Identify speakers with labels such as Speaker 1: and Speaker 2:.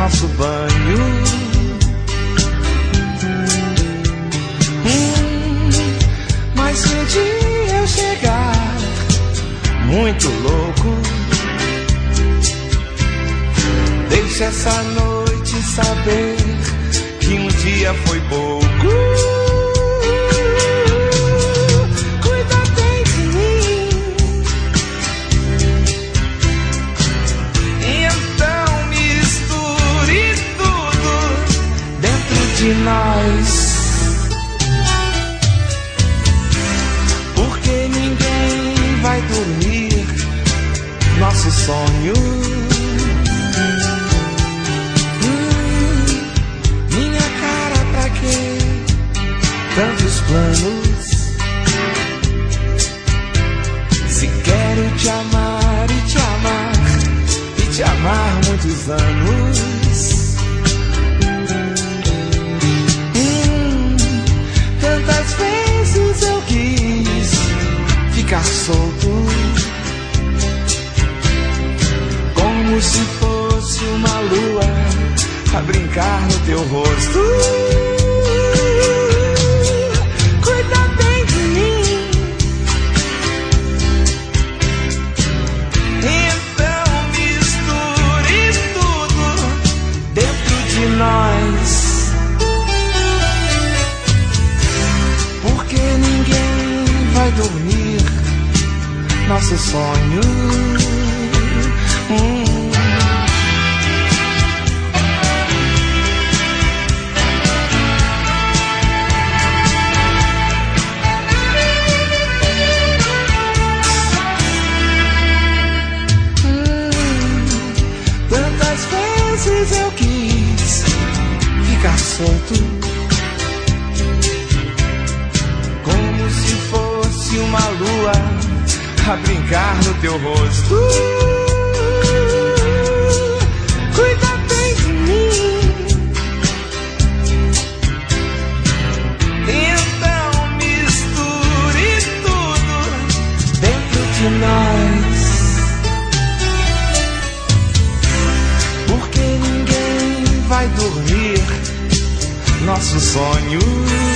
Speaker 1: nosso banho. Mas se um dia eu chegar muito louco, deixe essa noite saber que um dia foi pouco. Cuida bem de mim, e então misture tudo dentro de nós, porque ninguém vai dormir nosso sonho. Minha cara, pra quê tantos planos? Se quero te amar e te amar e te amar muitos anos. Tantas vezes eu quis ficar solto, como se fosse uma lua a brincar no teu rosto. Cuida bem de mim, então misture tudo dentro de nós, porque ninguém vai dormir nosso sonho. Tantas vezes eu quis ficar solto, como se fosse uma lua a brincar no teu rosto. Cuida bem de mim, então misture tudo dentro de nós, porque ninguém vai dormir nosso sonho.